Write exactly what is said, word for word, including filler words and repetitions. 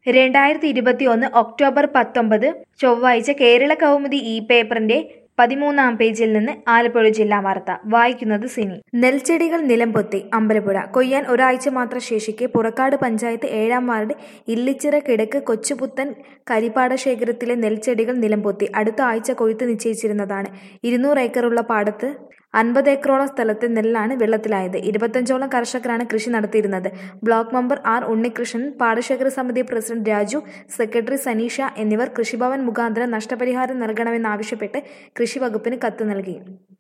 രണ്ടായിരത്തി ഇരുപത്തിയൊന്ന് ഒക്ടോബർ പത്തൊമ്പത് ചൊവ്വാഴ്ച കേരള കൗമുദി ഇ പേപ്പറിന്റെ പതിമൂന്നാം പേജിൽ നിന്ന് ആലപ്പുഴ ജില്ലാ വാർത്ത വായിക്കുന്നത് സിനി. നെൽച്ചെടികൾ നിലംപൊത്തി അമ്പലപ്പുഴ. കൊയ്യാൻ ഒരാഴ്ച മാത്രം ശേഷിക്കെ പുറക്കാട് പഞ്ചായത്ത് ഏഴാം വാർഡ് ഇല്ലിച്ചിറ കിഴക്ക് കൊച്ചുപുത്തൻ കരിപ്പാടശേഖരത്തിലെ നെൽച്ചെടികൾ നിലംപൊത്തി. അടുത്ത ആഴ്ച കൊയ്ത്ത് നിശ്ചയിച്ചിരുന്നതാണ്. ഇരുന്നൂറ് ഏക്കറുള്ള പാടത്ത് അൻപത് ഏക്കറോളം സ്ഥലത്തെ നെല്ലാണ് വെള്ളത്തിലായത്. ഇരുപത്തഞ്ചോളം കർഷകരാണ് കൃഷി നടത്തിയിരുന്നത്. ബ്ലോക്ക് മെമ്പർ ആർ ഉണ്ണികൃഷ്ണൻ, പാടശേഖര സമിതി പ്രസിഡന്റ് രാജു, സെക്രട്ടറി സനീഷ എന്നിവർ കൃഷിഭവൻ മുഖാന്തരം നഷ്ടപരിഹാരം നൽകണമെന്നാവശ്യപ്പെട്ട് കൃഷി വകുപ്പിന് കത്ത് നൽകി.